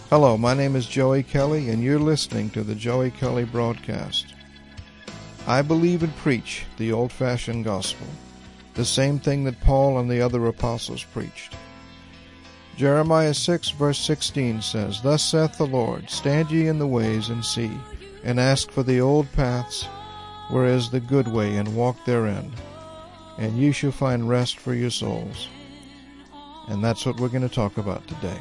Hello, my name is Joey Kelly, and you're listening to the Joey Kelly Broadcast. I believe and preach the old-fashioned gospel, the same thing that Paul and the other apostles preached. Jeremiah 6, verse 16 says, "Thus saith the Lord, stand ye in the ways and see, and ask for the old paths, where is the good way, and walk therein, and ye shall find rest for your souls." And that's what we're going to talk about today.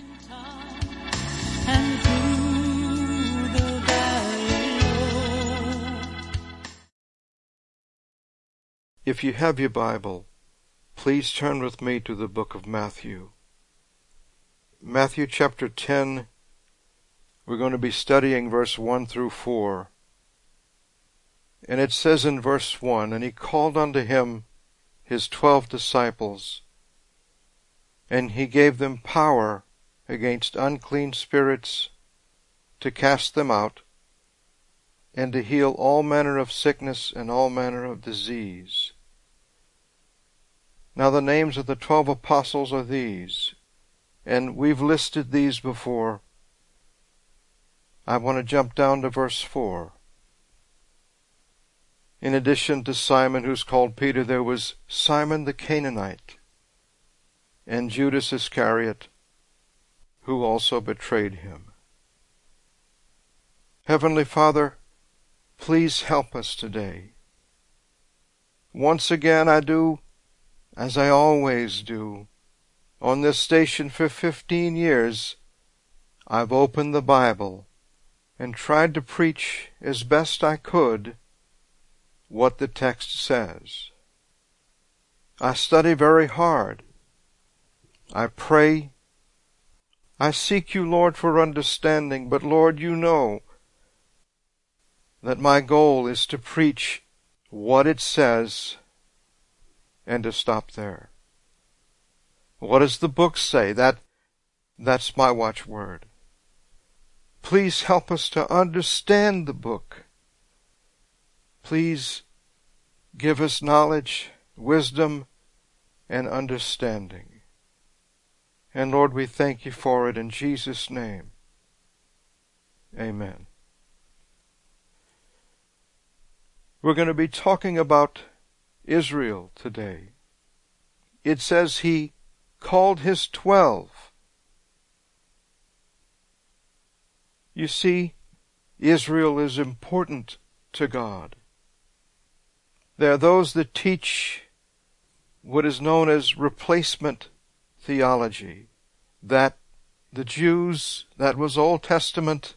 If you have your Bible, please turn with me to the book of Matthew. Matthew chapter 10, we're going to be studying verse 1 through 4. And it says in verse 1, "And he called unto him his 12 disciples, and he gave them power against unclean spirits to cast them out, and to heal all manner of sickness and all manner of disease." Now the names of the 12 apostles are these, and we've listed these before. I want to jump down to verse 4. In addition to Simon, who's called Peter, there was Simon the Canaanite and Judas Iscariot, who also betrayed him. Heavenly Father, please help us today. Once again, I do as I always do. On this station for 15 years, I've opened the Bible and tried to preach as best I could what the text says. I study very hard. I pray. I seek you, Lord, for understanding, but Lord, you know that my goal is to preach what it says and to stop there. What does the book say? That's my watchword. Please help us to understand the book. Please give us knowledge, wisdom, and understanding. And Lord, we thank you for it in Jesus' name. Amen. We're going to be talking about Israel today. It says he called his 12. You see, Israel is important to God. There are those that teach what is known as replacement theology, that the Jews, that was Old Testament,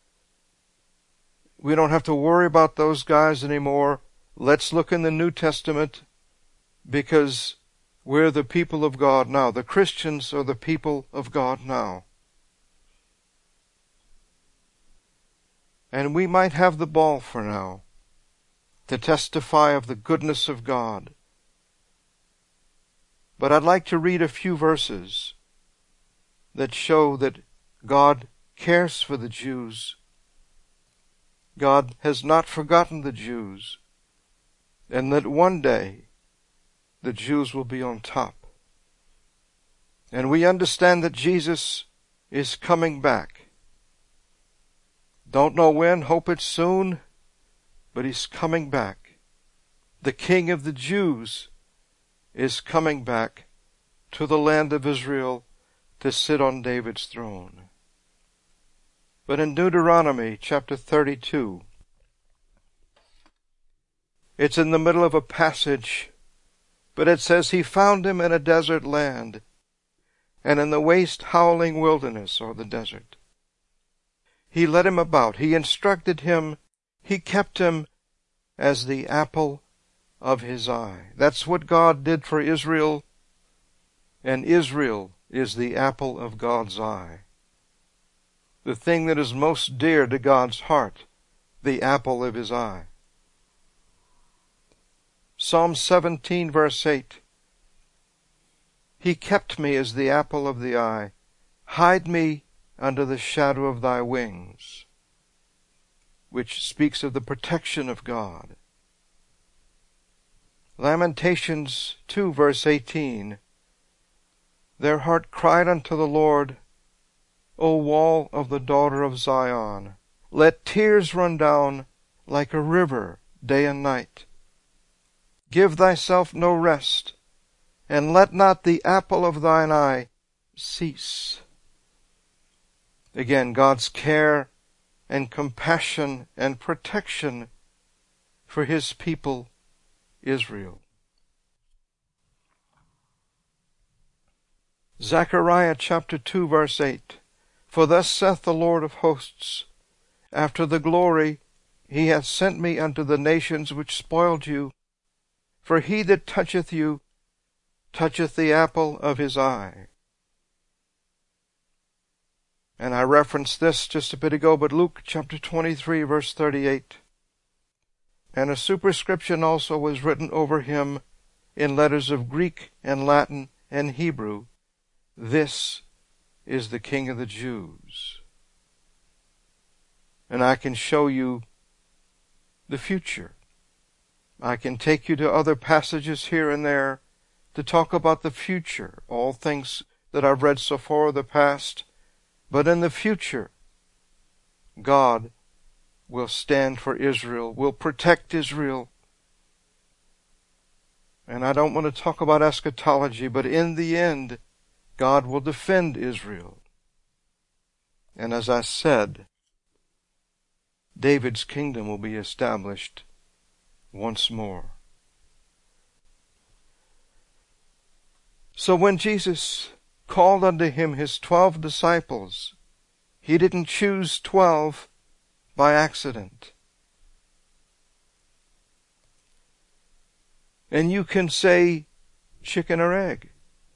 we don't have to worry about those guys anymore. Let's look in the New Testament, because we're the people of God now. The Christians are the people of God now. And we might have the ball for now to testify of the goodness of God. But I'd like to read a few verses that show that God cares for the Jews. God has not forgotten the Jews, and that one day the Jews will be on top. And we understand that Jesus is coming back. Don't know when, hope it's soon, but he's coming back. The King of the Jews is coming back to the land of Israel to sit on David's throne. But in Deuteronomy chapter 32, it's in the middle of a passage, but it says, "He found him in a desert land, and in the waste howling wilderness," or the desert. "He led him about, he instructed him, he kept him as the apple of his eye." That's what God did for Israel, and Israel is the apple of God's eye. The thing that is most dear to God's heart, the apple of his eye. Psalm 17, verse 8. "He kept me as the apple of the eye. Hide me under the shadow of thy wings," which speaks of the protection of God. Lamentations 2, verse 18. "Their heart cried unto the Lord, O wall of the daughter of Zion. Let tears run down like a river day and night. Give thyself no rest, and let not the apple of thine eye cease. Again, God's care and compassion and protection for his people, Israel. Zechariah chapter 2 verse 8. For thus saith the Lord of hosts, after the glory he hath sent me unto the nations which spoiled you. For he that toucheth you toucheth the apple of his eye. And I referenced this just a bit ago, but Luke chapter 23 verse 38. And a superscription also was written over him in letters of Greek and Latin and Hebrew. This is the King of the Jews. And I can show you the future. I can take you to other passages here and there to talk about the future, all things that I've read so far of the past. But in the future, God will stand for Israel, will protect Israel. And I don't want to talk about eschatology, but in the end, God will defend Israel. And as I said, David's kingdom will be established once more. So when Jesus called unto him his 12 disciples, he didn't choose 12 by accident. And you can say chicken or egg.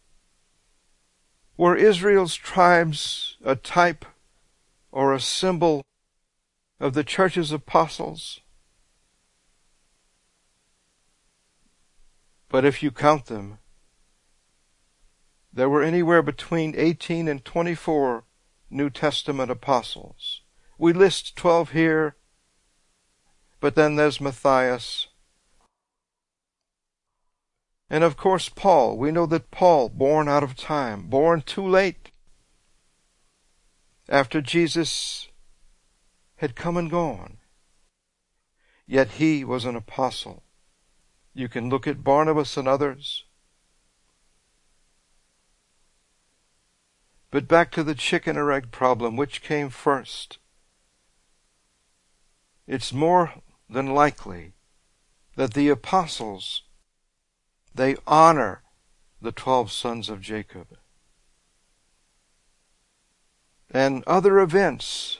Were Israel's tribes a type or a symbol of the church's apostles? But if you count them, there were anywhere between 18 and 24 New Testament apostles. We list 12 here, but then there's Matthias. And of course Paul. We know that Paul, born out of time, born too late, after Jesus had come and gone. Yet he was an apostle. You can look at Barnabas and others. But back to the chicken or egg problem, which came first? It's more than likely that the apostles, they honor the 12 sons of Jacob. And other events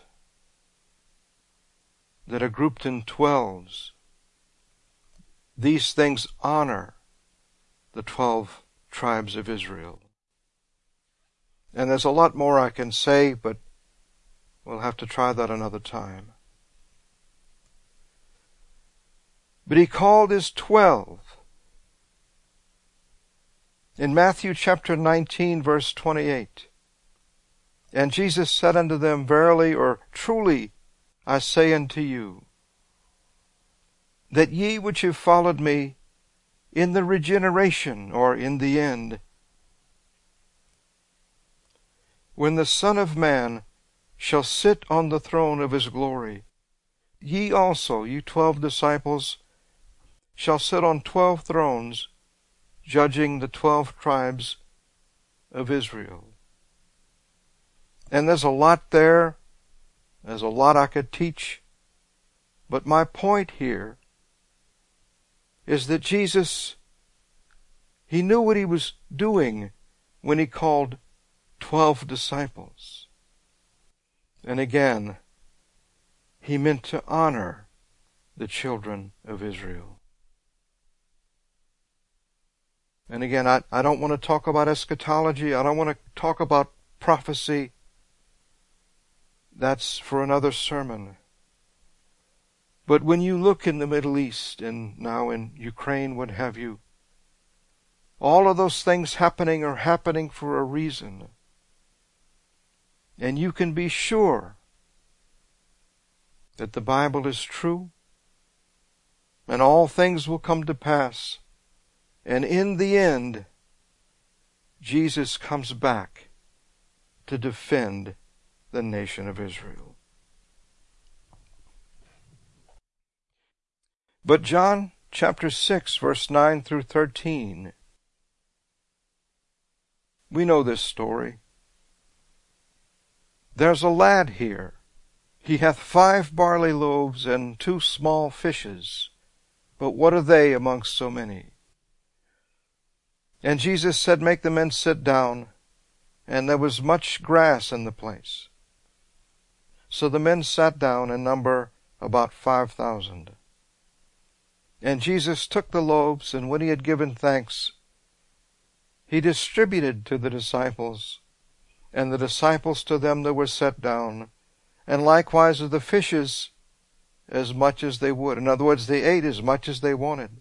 that are grouped in 12s, these things honor the 12 tribes of Israel. And there's a lot more I can say, but we'll have to try that another time. But he called his 12. In Matthew chapter 19, verse 28, and Jesus said unto them, Verily or truly I say unto you, that ye which have followed me in the regeneration, or in the end, when the Son of Man shall sit on the throne of his glory, ye also, ye 12 disciples, shall sit on 12 thrones, judging the 12 tribes of Israel. And there's a lot there. There's a lot I could teach. But my point here is that Jesus, he knew what he was doing when he called 12 disciples. And again, he meant to honor the children of Israel. And again, I don't want to talk about eschatology. I don't want to talk about prophecy. That's for another sermon. But when you look in the Middle East, and now in Ukraine, what have you, all of those things happening are happening for a reason. And you can be sure that the Bible is true, and all things will come to pass. And in the end, Jesus comes back to defend the nation of Israel. But John chapter 6, verse 9 through 13, we know this story. There's a lad here. He hath 5 barley loaves and 2 small fishes. But what are they amongst so many? And Jesus said, Make the men sit down. And there was much grass in the place. So the men sat down, in number about 5,000. And Jesus took the loaves, and when he had given thanks, he distributed to the disciples, and the disciples to them that were set down, and likewise of the fishes, as much as they would. In other words, they ate as much as they wanted.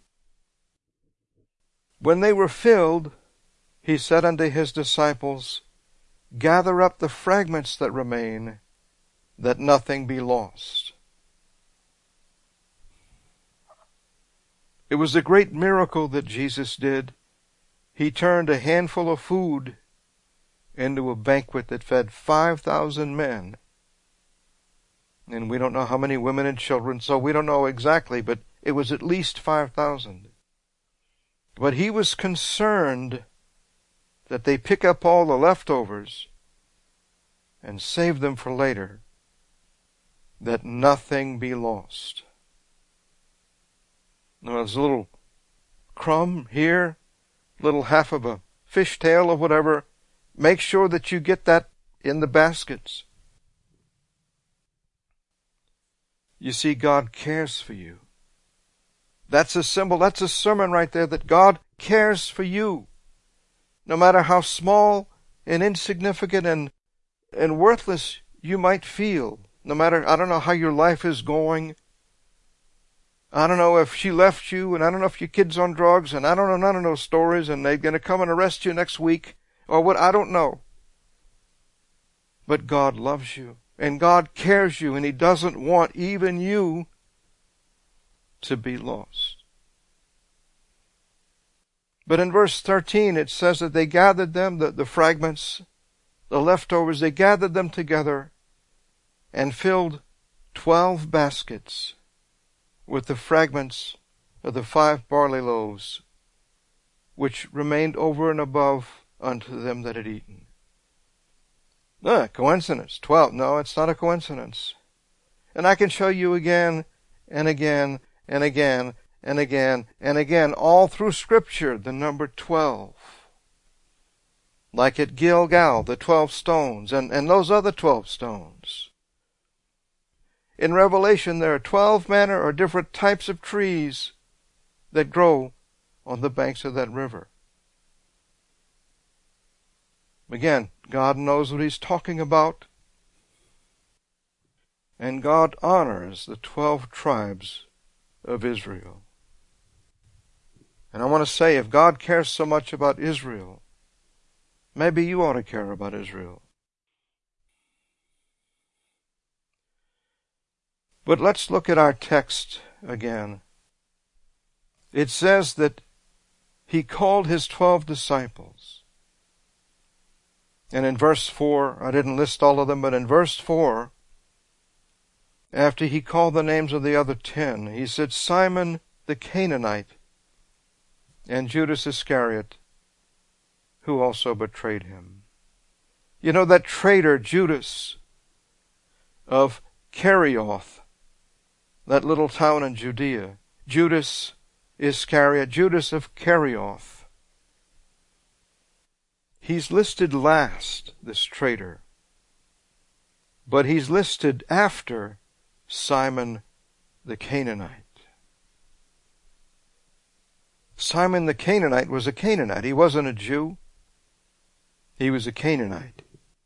When they were filled, he said unto his disciples, Gather up the fragments that remain, that nothing be lost. It was a great miracle that Jesus did. He turned a handful of food into a banquet that fed 5,000 men. And we don't know how many women and children, so we don't know exactly, but it was at least 5,000. But he was concerned that they pick up all the leftovers and save them for later, that nothing be lost. Now, there's a little crumb here, little half of a fish tail or whatever. Make sure that you get that in the baskets. You see, God cares for you. That's a symbol, that's a sermon right there, that God cares for you. No matter how small and insignificant and worthless you might feel, no matter, I don't know how your life is going. I don't know if she left you, and I don't know if your kid's on drugs, and I don't know none of those stories, and they're going to come and arrest you next week, or what, I don't know. But God loves you, and God cares you, and he doesn't want even you to be lost. But in verse 13 it says that they gathered them, the fragments, the leftovers, they gathered them together and filled 12 baskets with the fragments of the 5 barley loaves, which remained over and above unto them that had eaten. Coincidence. 12. No, it's not a coincidence. And I can show you again and again and again and again and again, all through Scripture, the number 12. Like at Gilgal, the 12 stones, and those other 12 stones. In Revelation, there are 12 manner or different types of trees that grow on the banks of that river. Again, God knows what he's talking about. And God honors the 12 tribes of Israel. And I want to say, if God cares so much about Israel, maybe you ought to care about Israel. But let's look at our text again. It says that he called his 12 disciples. And in verse 4, I didn't list all of them, but in verse 4, after he called the names of the other 10, he said, Simon the Canaanite, and Judas Iscariot, who also betrayed him. You know, that traitor Judas of Kerioth, that little town in Judea, Judas Iscariot, Judas of Kerioth. He's listed last, this traitor, but he's listed after Simon the Canaanite. Simon the Canaanite was a Canaanite. He wasn't a Jew. He was a Canaanite.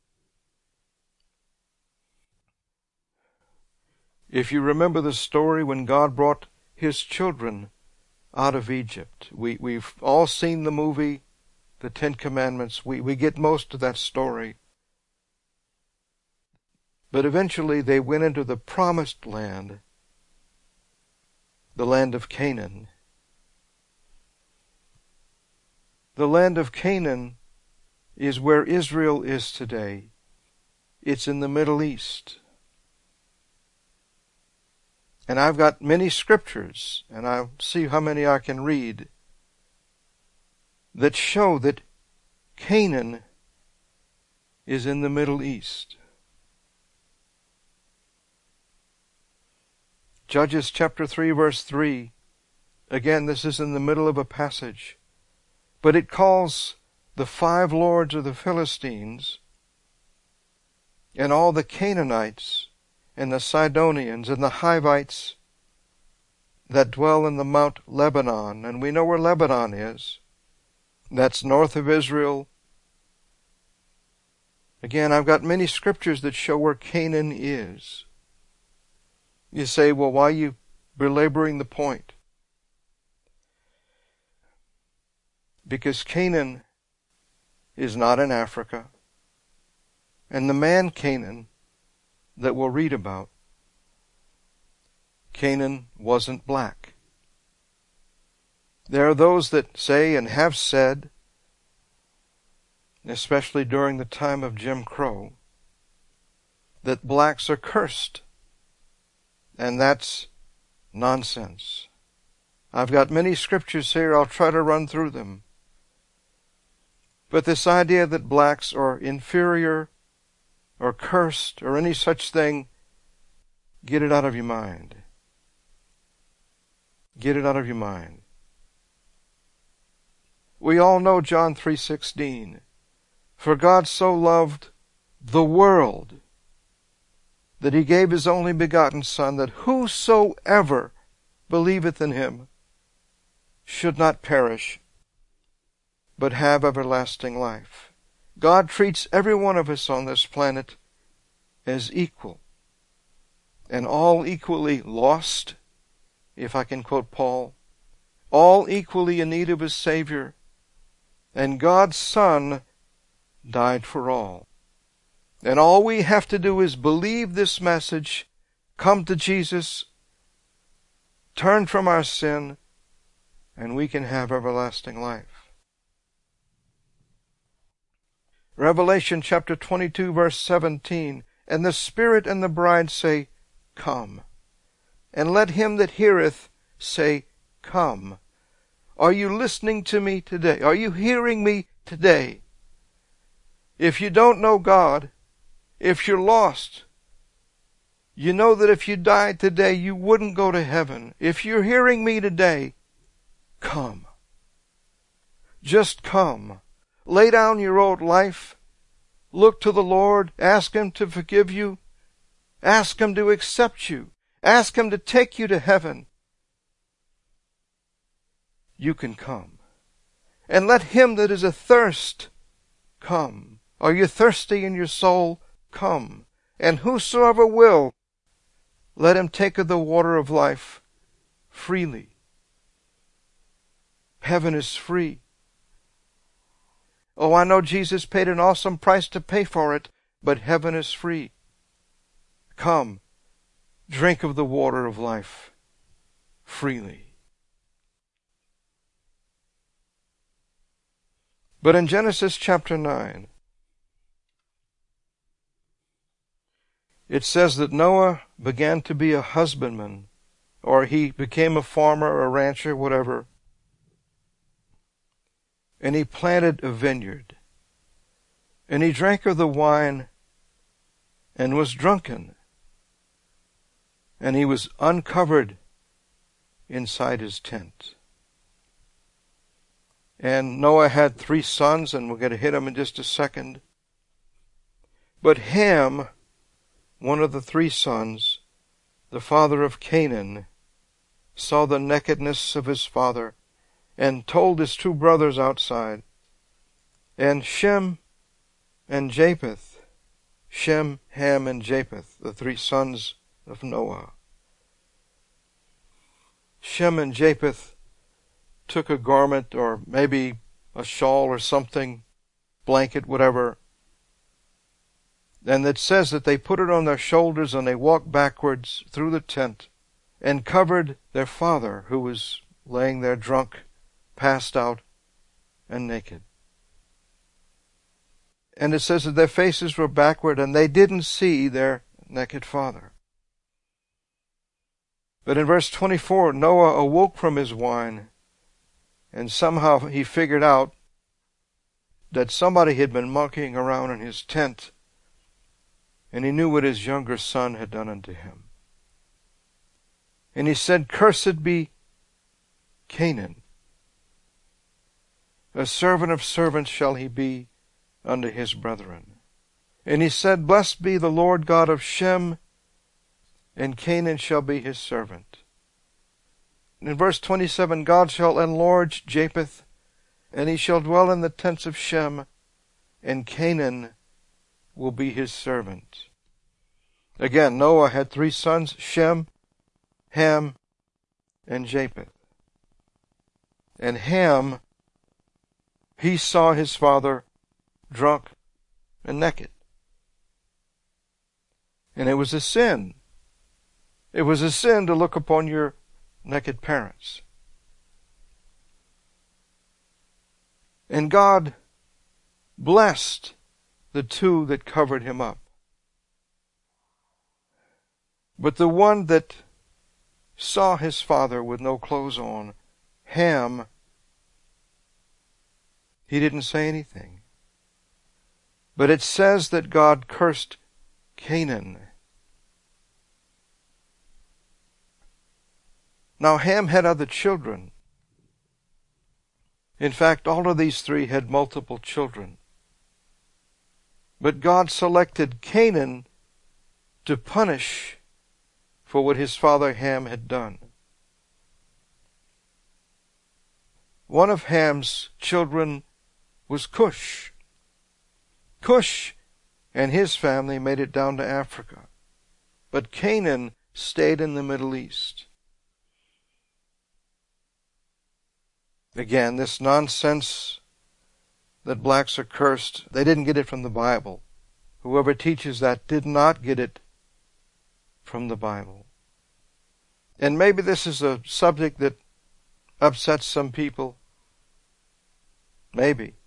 If you remember the story when God brought his children out of Egypt, we've all seen the movie, The 10 Commandments. We get most of that story. But eventually they went into the promised land, the land of Canaan. The land of Canaan is where Israel is today. It's in the Middle East. And I've got many scriptures, and I'll see how many I can read, that show that Canaan is in the Middle East. Judges chapter 3, verse 3. Again, this is in the middle of a passage. But it calls the 5 lords of the Philistines and all the Canaanites and the Sidonians and the Hivites that dwell in the Mount Lebanon. And we know where Lebanon is. That's north of Israel. Again, I've got many scriptures that show where Canaan is. You say, well, why are you belaboring the point? Because Canaan is not in Africa. And the man Canaan that we'll read about, Canaan wasn't black. There are those that say and have said, especially during the time of Jim Crow, that blacks are cursed. And that's nonsense. I've got many scriptures here. I'll try to run through them. But this idea that blacks are inferior or cursed or any such thing, get it out of your mind. Get it out of your mind. We all know John 3:16. For God so loved the world that he gave his only begotten Son, that whosoever believeth in him should not perish, but have everlasting life. God treats every one of us on this planet as equal, and all equally lost, if I can quote Paul, all equally in need of a Savior, and God's Son died for all. And all we have to do is believe this message, come to Jesus, turn from our sin, and we can have everlasting life. Revelation chapter 22, verse 17. And the Spirit and the bride say, Come. And let him that heareth say, Come. Are you listening to me today? Are you hearing me today? If you don't know God, if you're lost, you know that if you died today, you wouldn't go to heaven. If you're hearing me today, come. Just come. Lay down your old life. Look to the Lord. Ask him to forgive you. Ask him to accept you. Ask him to take you to heaven. You can come. And let him that is athirst come. Are you thirsty in your soul? Come. And whosoever will, let him take of the water of life freely. Heaven is free. Oh, I know Jesus paid an awesome price to pay for it, but heaven is free. Come, drink of the water of life freely. But in Genesis chapter 9, it says that Noah began to be a husbandman, or he became a farmer or a rancher, whatever, and he planted a vineyard. And he drank of the wine and was drunken. And he was uncovered inside his tent. And Noah had 3 sons, and we're going to hit them in just a second. But Ham, one of the 3 sons, the father of Canaan, saw the nakedness of his father, and told his 2 brothers outside. And Shem and Japheth, Shem, Ham, and Japheth, the 3 sons of Noah. Shem and Japheth took a garment, or maybe a shawl or something, blanket, whatever, and it says that they put it on their shoulders and they walked backwards through the tent and covered their father, who was laying there drunk, passed out, and naked. And it says that their faces were backward and they didn't see their naked father. But in verse 24, Noah awoke from his wine, and somehow he figured out that somebody had been monkeying around in his tent, and he knew what his younger son had done unto him. And he said, Cursed be Canaan. A servant of servants shall he be unto his brethren. And he said, Blessed be the Lord God of Shem, and Canaan shall be his servant. And in verse 27, God shall enlarge Japheth, and he shall dwell in the tents of Shem, and Canaan will be his servant. Again, Noah had 3 sons, Shem, Ham, and Japheth. And Ham, he saw his father drunk and naked. And it was a sin. It was a sin to look upon your naked parents. And God blessed the 2 that covered him up. But the one that saw his father with no clothes on, Ham, he didn't say anything. But it says that God cursed Canaan. Now Ham had other children. In fact, all of these 3 had multiple children. But God selected Canaan to punish for what his father Ham had done. One of Ham's children was Cush. Cush and his family made it down to Africa, but Canaan stayed in the Middle East. Again, this nonsense that blacks are cursed, they didn't get it from the Bible. Whoever teaches that did not get it from the Bible. And maybe this is a subject that upsets some people. Maybe.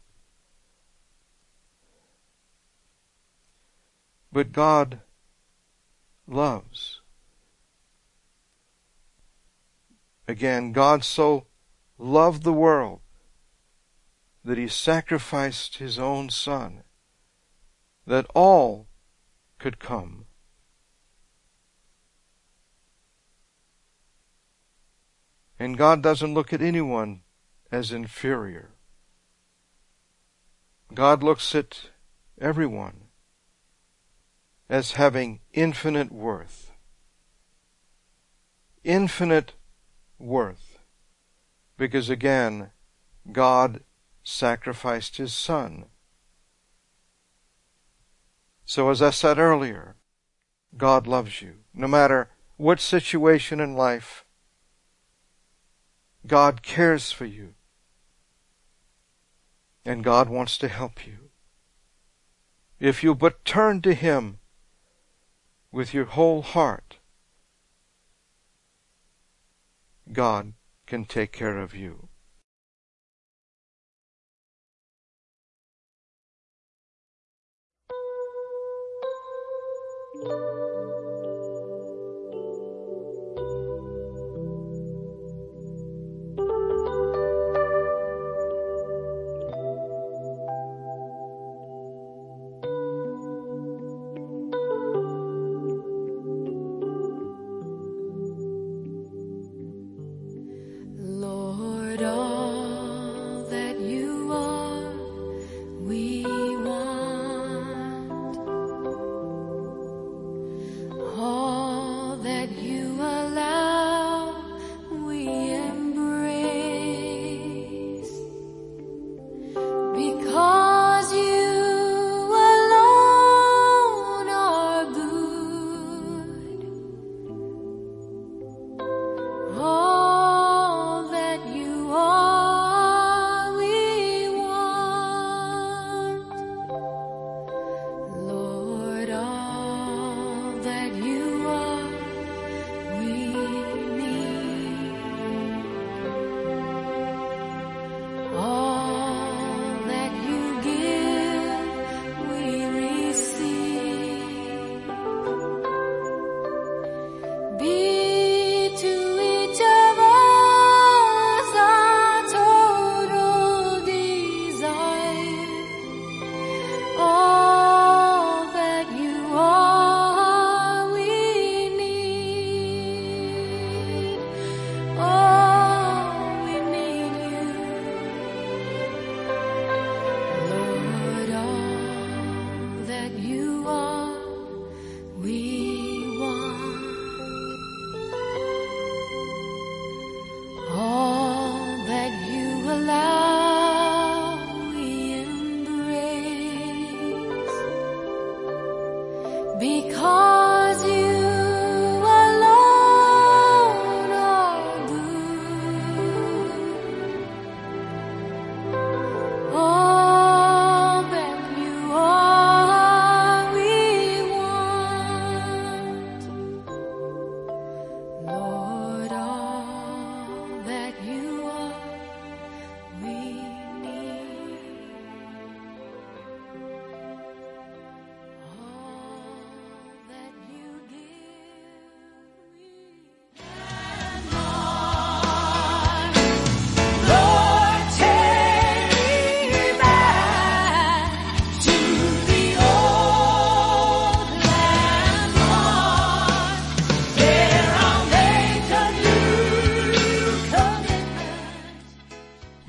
But God loves. Again, God so loved the world that he sacrificed his own son, that all could come. And God doesn't look at anyone as inferior. God looks at everyone as having infinite worth. Infinite worth. Because again, God sacrificed his son. So as I said earlier, God loves you. No matter what situation in life, God cares for you. And God wants to help you. If you but turn to him with your whole heart, God can take care of you. Lord,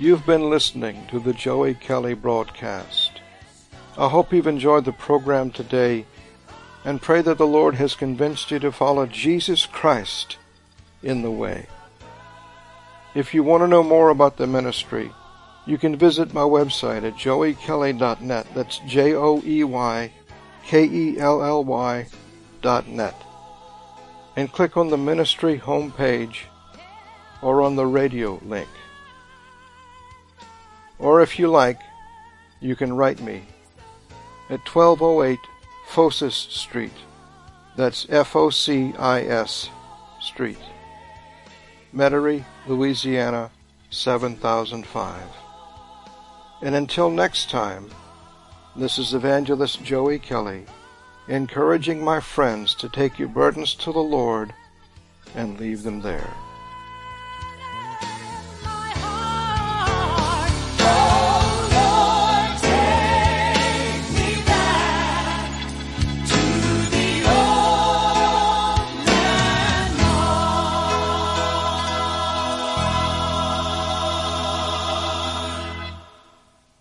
You've been listening to the Joey Kelly broadcast. I hope you've enjoyed the program today and pray that the Lord has convinced you to follow Jesus Christ in the way. If you want to know more about the ministry, you can visit my website at joeykelly.net. That's joeykelly.net. And click on the ministry homepage or on the radio link. Or if you like, you can write me at 1208 Focis Street. That's Focis Street. Metairie, Louisiana, 7005. And until next time, this is Evangelist Joey Kelly, encouraging my friends to take your burdens to the Lord and leave them there.